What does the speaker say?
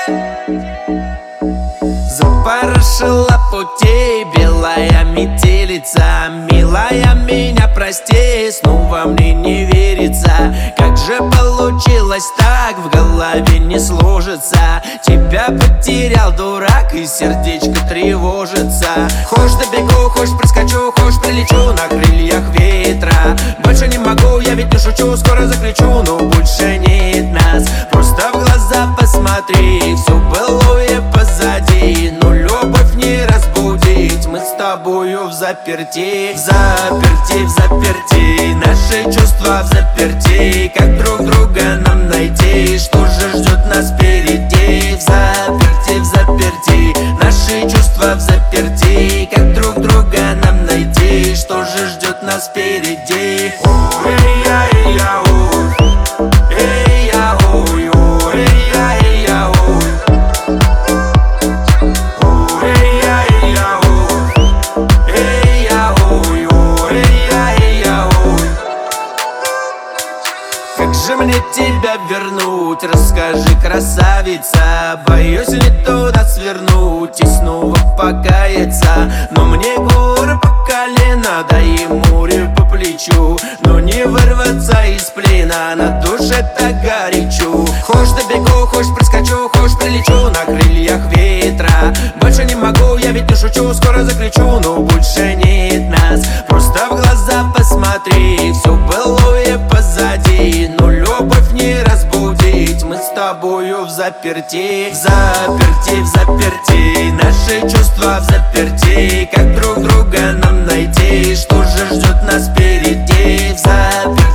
Запорошила путей белая метелица. Милая, меня прости, снова мне не верится. Как же получилось так, в голове не сложится. Тебя потерял, дурак, и сердечко тревожится. Хочешь добегу, хочешь проскочу, хочешь прилечу на крыльях ветра. Больше не могу, я ведь не шучу, скоро закричу, но больше нет нас. Просто в глаза посмотри, все былое позади, но любовь не разбудить. Мы с тобою в заперти, в заперти, в заперти. Наши чувства в заперти, как друг друга нам найти? Что же ждет нас впереди? В заперти, в заперти. Наши чувства в заперти, как друг друга нам найти? Что же ждет нас впереди? Как же мне тебя вернуть? Расскажи, красавица. Боюсь не туда свернуть и снова покаяться. Но мне горы по колено, да и море по плечу. Но не вырваться из плена, на душе так горячо. Хочешь добегу, хочешь проскочу, хочешь прилечу на крыльях ветра. Больше не могу, я ведь не шучу, скоро закричу, но больше нет нас. Просто в глаза посмотри, все былое позади, но любовь не разбудить. Мы с тобою в заперти, в заперти, в заперти. Наши чувства в заперти, как друг друга нам найти? Что же ждет нас впереди? В заперти.